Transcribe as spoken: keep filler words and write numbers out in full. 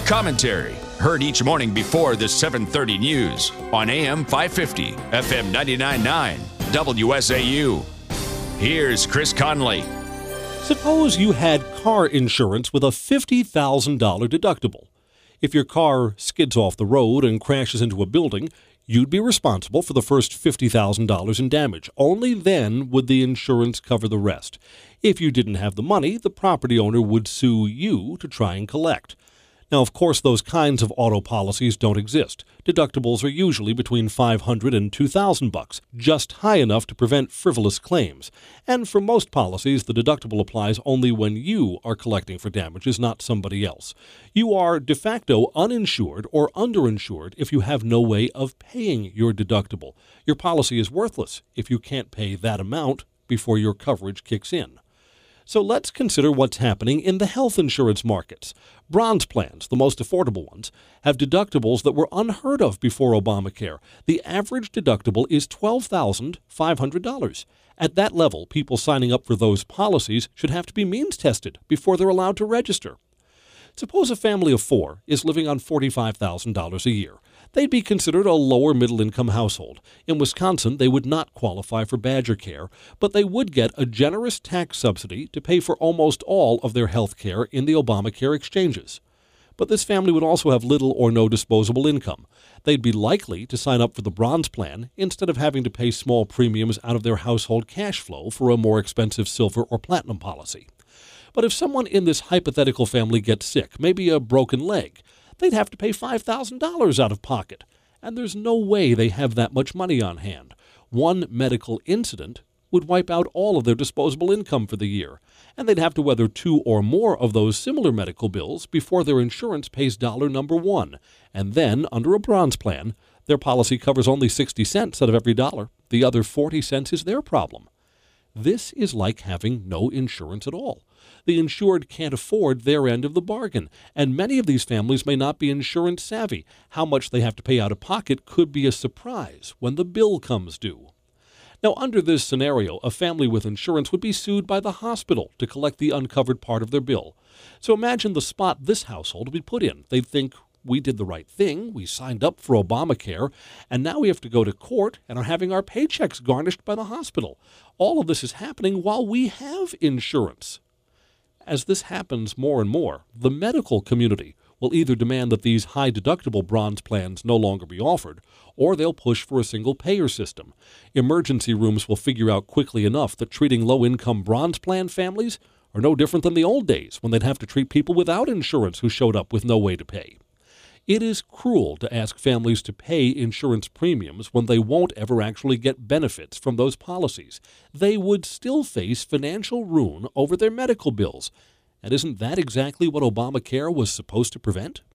Commentary, heard each morning before the seven thirty news on A M five fifty, F M ninety-nine point nine, W S A U. Here's Chris Conley. Suppose you had car insurance with a fifty thousand dollars deductible. If your car skids off the road and crashes into a building, you'd be responsible for the first fifty thousand dollars in damage. Only then would the insurance cover the rest. If you didn't have the money, the property owner would sue you to try and collect. Now, of course, those kinds of auto policies don't exist. Deductibles are usually between five hundred and two thousand bucks, just high enough to prevent frivolous claims. And for most policies, the deductible applies only when you are collecting for damages, not somebody else. You are de facto uninsured or underinsured if you have no way of paying your deductible. Your policy is worthless if you can't pay that amount before your coverage kicks in. So let's consider what's happening in the health insurance markets. Bronze plans, the most affordable ones, have deductibles that were unheard of before Obamacare. The average deductible is twelve thousand five hundred dollars. At that level, people signing up for those policies should have to be means tested before they're allowed to register. Suppose a family of four is living on forty-five thousand dollars a year. They'd be considered a lower middle-income household. In Wisconsin, they would not qualify for Badger Care, but they would get a generous tax subsidy to pay for almost all of their health care in the Obamacare exchanges. But this family would also have little or no disposable income. They'd be likely to sign up for the Bronze plan instead of having to pay small premiums out of their household cash flow for a more expensive Silver or Platinum policy. But if someone in this hypothetical family gets sick, maybe a broken leg, they'd have to pay five thousand dollars out of pocket. And there's no way they have that much money on hand. One medical incident would wipe out all of their disposable income for the year. And they'd have to weather two or more of those similar medical bills before their insurance pays dollar number one. And then, under a Bronze plan, their policy covers only sixty cents out of every dollar. The other forty cents is their problem. This is like having no insurance at all. The insured can't afford their end of the bargain, and many of these families may not be insurance savvy. How much they have to pay out of pocket could be a surprise when the bill comes due. Now, under this scenario, a family with insurance would be sued by the hospital to collect the uncovered part of their bill. So imagine the spot this household would be put in. They'd think, we did the right thing, we signed up for Obamacare, and now we have to go to court and are having our paychecks garnished by the hospital. All of this is happening while we have insurance. As this happens more and more, the medical community will either demand that these high-deductible Bronze plans no longer be offered, or they'll push for a single-payer system. Emergency rooms will figure out quickly enough that treating low-income Bronze plan families are no different than the old days when they'd have to treat people without insurance who showed up with no way to pay. It is cruel to ask families to pay insurance premiums when they won't ever actually get benefits from those policies. They would still face financial ruin over their medical bills. And isn't that exactly what Obamacare was supposed to prevent?